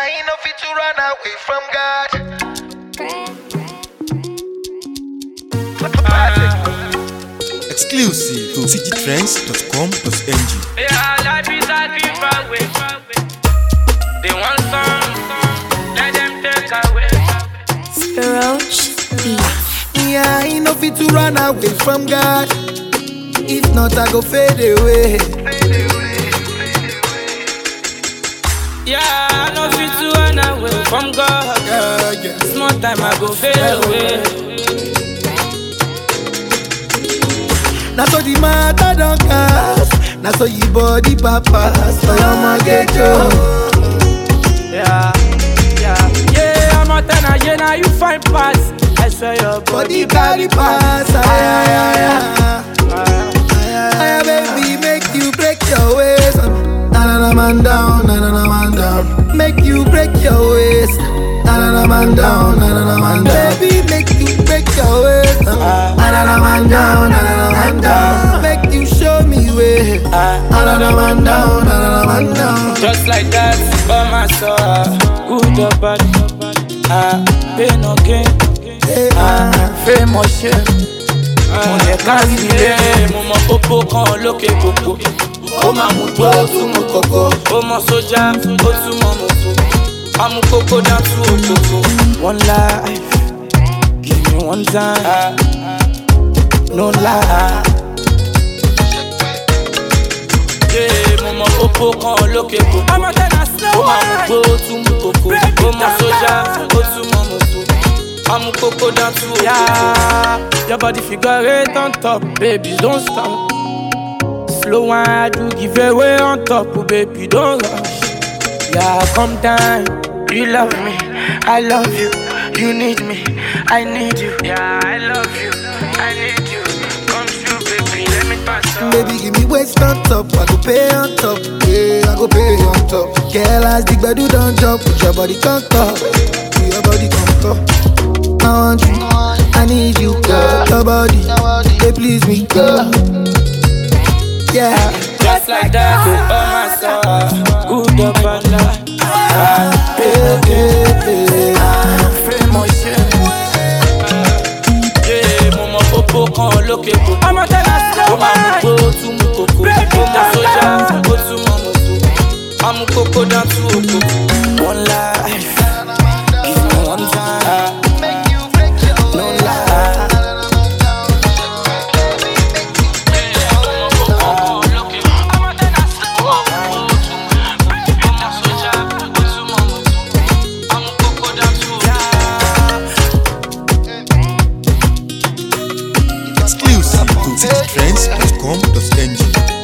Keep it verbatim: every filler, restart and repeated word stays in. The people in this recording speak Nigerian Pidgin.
ain't no fit to run away from God. Exclusive to c g trends dot com dot n g. Yeah, life is a giveaway. They want some, let them take away. Roach Beats. Me, I ain't no fit to run away from God. If not, I go fade away. Yeah, I know fit to run away from God. Yeah, yeah. Small time I go fade away. Now so the matter don't cast. Now so you body papas. So you ma get yo. Yeah, yeah, yeah. I'm a ten again, now you find pass. I swear your Body body carry pass. Ay, ay, ay, ay. Ah, Ay, baby, make you break your waist. Na na na man down, na na na man down. Make you break your waist. Na na na man down, na na na man down. Baby, make you break your waist. Na na na man down, na na na man down. Make you show me way. Na na na man down, na na na man down. Just like that, by my soul, good or bad. Ah, pain or gain. Hey, Ah, famous shit. Mo lè kárí ilé, mo mọ pópó kan lókè kòkó. Ó máa mú tó, ó tún mú kòkó. Ó mọ sójà, ó tún mọ mọ̀tò. A mú kókó down to òkòkò. One life, give me one time. No lie. Yeah, mo mọ pópó kan lókè kòkó. Ó máa mú tó, ó tún mú kòkó. Ó mọ sójà, ó tún mọ mọ̀tò. I'm a coco down to yeah. Your body figure eight on top, baby, don't stop. Slow wine, I do give away on top, oh, baby, don't rush. Yeah, come down. You love me, I love you. You need me, I need you. Yeah, I love you, I need you. Come through, baby, let me pass up. baby, give me waist on top. I go pay on top. Yeah, I go pay on top. Girl, as the bedu don't jump, put your body on top. Put your body on top. I want you, I need you, girl. Your body, they please me, girl. Yeah, Just like that, oh my soul. Good up and down. Ah, hey, hey, hey. famous shit. Yeah, mo mọ pópó kan lókè kòkó. Ó máa mú gbó, ó tún mú kòkó. Ó mọ sójà, ó tún mọ mọ̀tò. A mú kókó down to òkòkò. One life, give me one time. No lie. Exclusive to c g trends dot com dot n g.